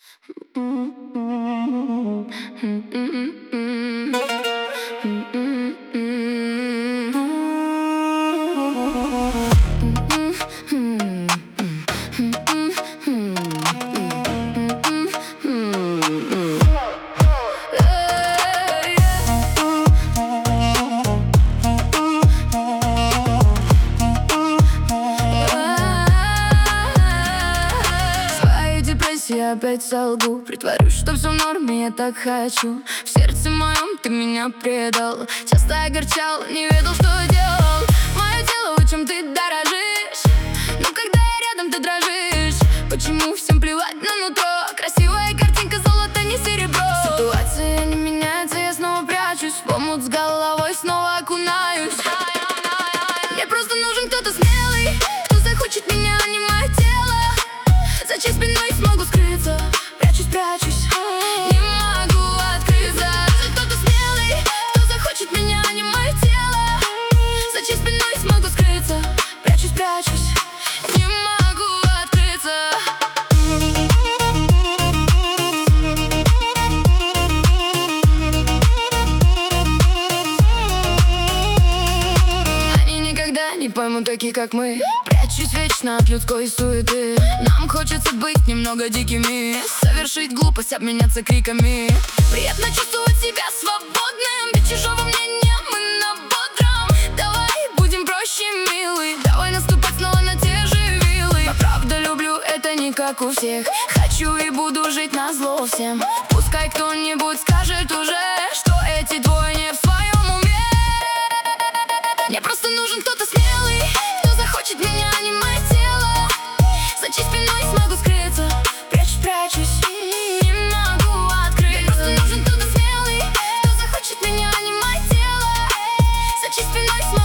Я опять солгу, притворюсь, что все в норме, я так хочу. В сердце моем ты меня предал, часто огорчал, не ведал, что делал. Мое тело, о чем ты дорожишь, но когда я рядом, ты дрожишь. Почему всем плевать на нутро? Красивая картинка, золото, не серебро. Ситуация не меняется, я снова прячусь в омут с головой, снова окунаюсь. Мне просто нужен кто-то смелый, кто захочет меня, а не мое тело. За чьей спиной смогу скрыться, прячусь, не могу открыться. За кто-то смелый, кто захочет меня, а не мое тело. За чьей спиной смогу скрыться, прячусь, не могу открыться. Они никогда не поймут такие, как мы. Прячусь вечно от людской суеты. Нам хочется быть немного дикими, совершить глупость, обменяться криками. Приятно чувствовать себя свободным, без чужого мнения мы на бодром. Давай будем проще, милый, давай наступать снова на те же вилы. Я правда люблю, это не как у всех. Хочу и буду жить назло всем. Пускай кто-нибудь скажет уже, что эти двое не в своем уме. Мне просто нужен кто-то смелый, кто захочет меня, а не мое тело. За чьей спиной смогу скрыться, прячусь, не могу открыться. Мне просто нужен кто-то смелый, кто захочет меня, а не мое тело. За чьей спиной смогу